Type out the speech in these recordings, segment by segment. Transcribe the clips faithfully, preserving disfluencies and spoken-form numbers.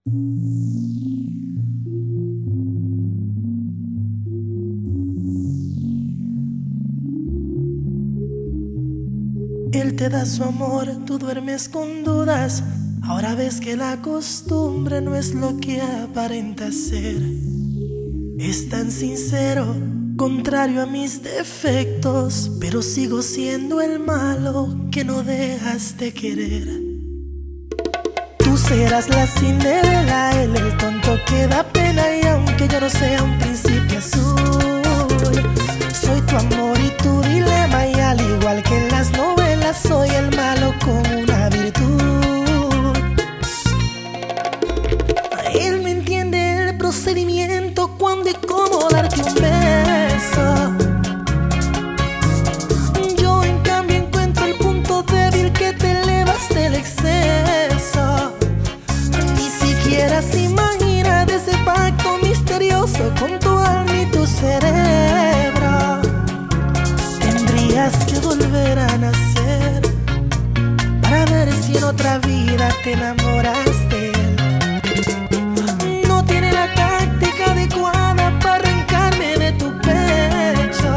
Él te da su amor, tú duermes con dudas. Ahora ves que la costumbre no es lo que aparenta ser. Es tan sincero, contrario a mis defectos, pero sigo siendo el malo que no dejas de querer. Tú serás la Cinderela, él el tonto que da pena. Y aunque yo no sea un príncipe azul, soy tu amor y tu dilema. Y al igual que en las novelas, soy el malo con una virtud. Él me entiende el procedimiento, cuándo y cómo darte un beso. Yo en cambio encuentro el punto débil, que te elevas del exceso. Ni siquiera se imagina de ese pacto misterioso con tu alma y tu cerebro. Tendrías que volver a nacer para ver si en otra vida te enamoras de él. No tiene la táctica adecuada para arrancarme de tu pecho.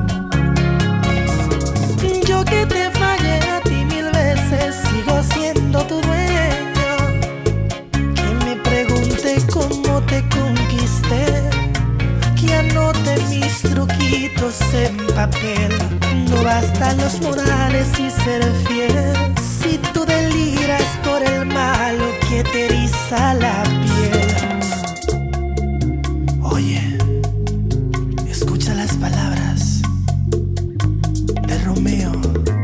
Yo que te fallé a ti mil veces, sigo siendo tu dueño. Que me pregunte cómo te conquisté, que anote mis truquitos en papel. No bastan los morales y ser fiel, si tú deliras por el malo que te eriza la piel. Oye, escucha las palabras de Romeo.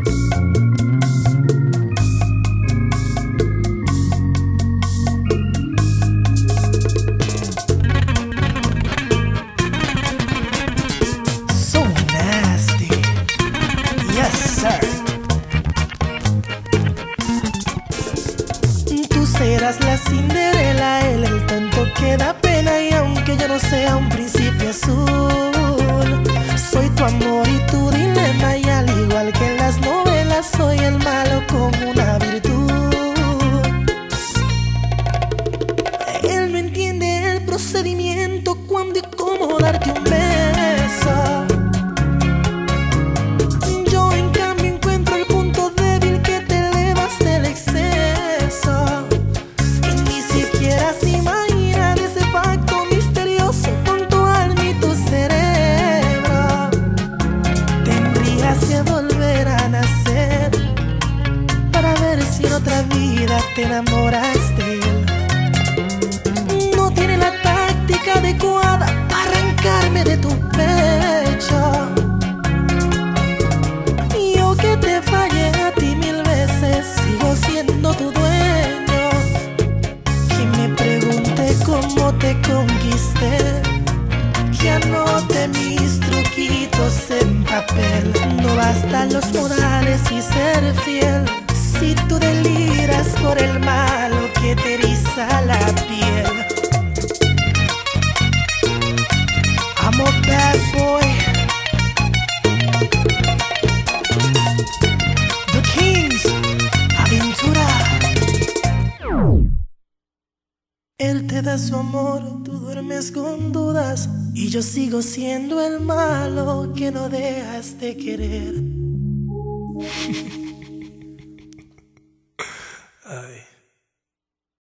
So nasty, yes sir. Tú serás la Cinderela, él el tonto que da pena. Y aunque yo no sea un príncipe azul, soy tu amor y tu dilema. Y al igual que en las novelas, soy el malo con una virtud. Él no entiende el procedimiento, cuándo y cómo darte un beso. Yo en cambio encuentro el punto débil, que te elevas del exceso. Y ni siquiera se imagina de ese pacto misterioso con tu alma y tu cerebro. Tendrías que volver a nacer para ver si en otra vida te enamoras de él. No tiene la táctica adecuada para arrancarme de tu pecho. Yo que te fallé a ti mil veces, sigo siendo tu dueño. Que me pregunte cómo te conquisté, que anote mis truquitos en papel. No bastan los morales y ser fiel, si tú deliras por el malo que te eriza la piel. I'm a bad boy, The Kings, Aventura. Él te da su amor, tú duermes con dudas. Y yo sigo siendo el malo que no dejas de querer.